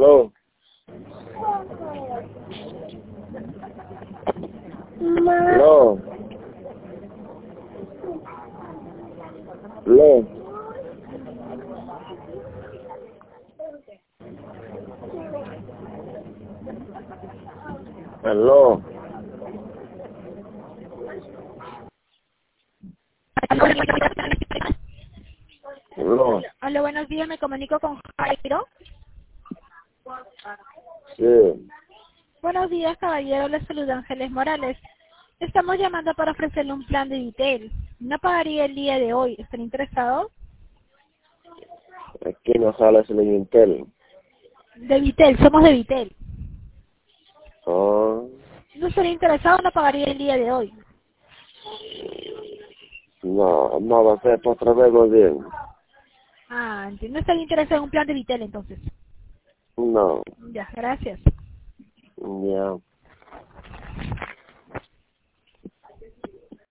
Aló. Aló. Aló. Aló. Aló. Hola, buenos días, me comunico con Jairo. Sí. Buenos días, caballero, les saluda Ángeles Morales. Estamos llamando para ofrecerle un plan de Vitel. No pagaría el día de hoy. ¿Están interesados? Aquí no sale ese Intel. De Vitel, somos de Vitel. Ah, ¿No estaría interesado? No pagaría el día de hoy. no va a ser por otra vez muy bien. Ah, entiendo. ¿No estaría interesado en un plan de Vitel entonces? No. Ya, gracias. Ya.